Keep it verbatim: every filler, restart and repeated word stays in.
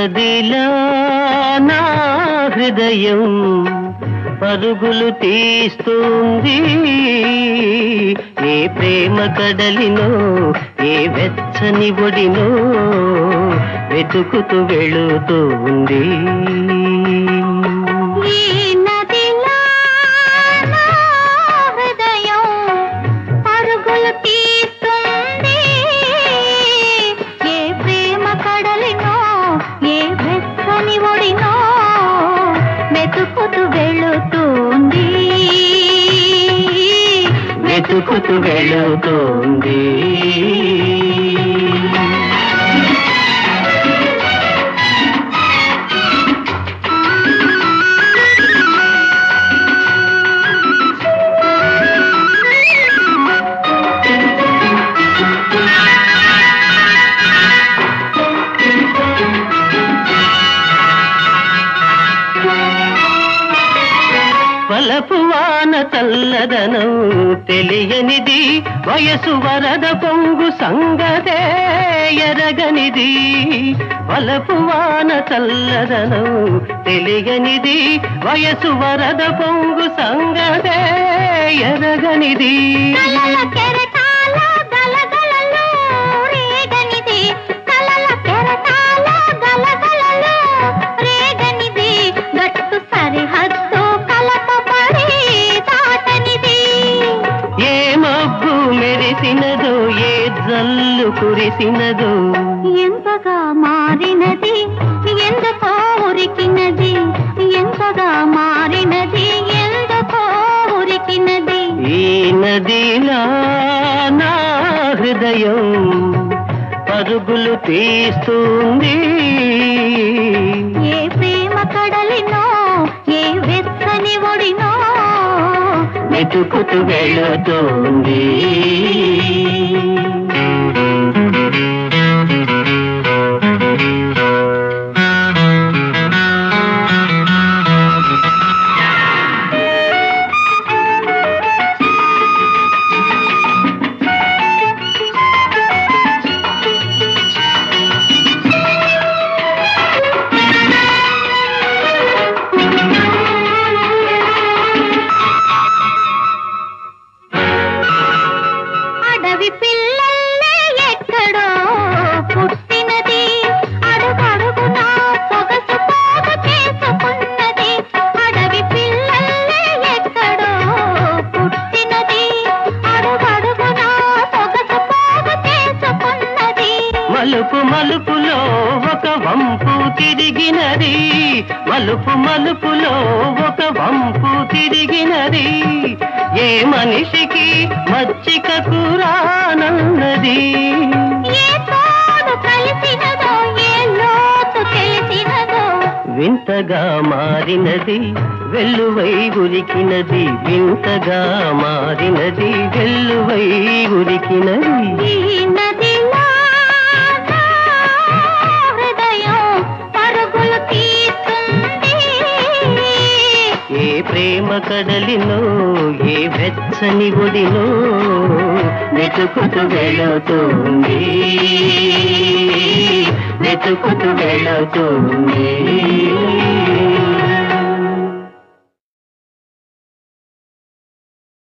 నదిలా నా హృదయం పరుగులు తీస్తుంది. ఏ ప్రేమ కడలినో ఏ వెచ్చని ఒడినో వెతుకుతూ వెళుతుంది. వెతుకుతూ వెళుతుంది. వలపు వాన చల్లదనం తెలియనిది, వయసు వరద పొంగు సంగతే ఎరగనిది. వలపు వాన చల్లదనం తెలియనిది, వయసు వరద పొంగు సంగతే ఎరగనిది. మెరిసినదో ఏ జల్లు కురిసినదో ఎంతగా మారినది ఎందుకో ఉరికినది, ఎంతగా మారినది ఎందుకో ఉరికినది. ఈ నదిలా నా హృదయం పరుగులు తీస్తుంది. ఏ ప్రేమ కడలినో ఏ వెచ్చని ఒడినో వెతుకుతూ వెళుతుంది. అడవి పిల్లల్లే ఎక్కడో పుట్టినది, అడుగడుగునా సొగసు పోగు చేసుకున్నది. అడవి పిల్లల్లే ఎక్కడో పుట్టినది, అడుగడుగునా సొగసు పోగు చేసుకున్నది. మలుపు మలుపులో ఒక వంపు తిరిగినది, మలుపు మలుపులో ఒక వంపు తిరిగినది. ఏ మనిషికి మచ్చిక కూరానన్నది. ఏ తోడు కలిసినదో ఏ లోతు తెలిసినదో వింతగా మారినది వెల్లువై ఉరికినది. వింతగా మారినది వెల్లువై ఉరికినది. ఈ నదిలా నా హృదయం పరుగులు తీస్తుంది. ఏ ప్రేమ కడలినో ఏ వెచ్చని ఒడినో వెతుకుతూ వెళుతుంది. వెతుకుతూ వెళుతుంది.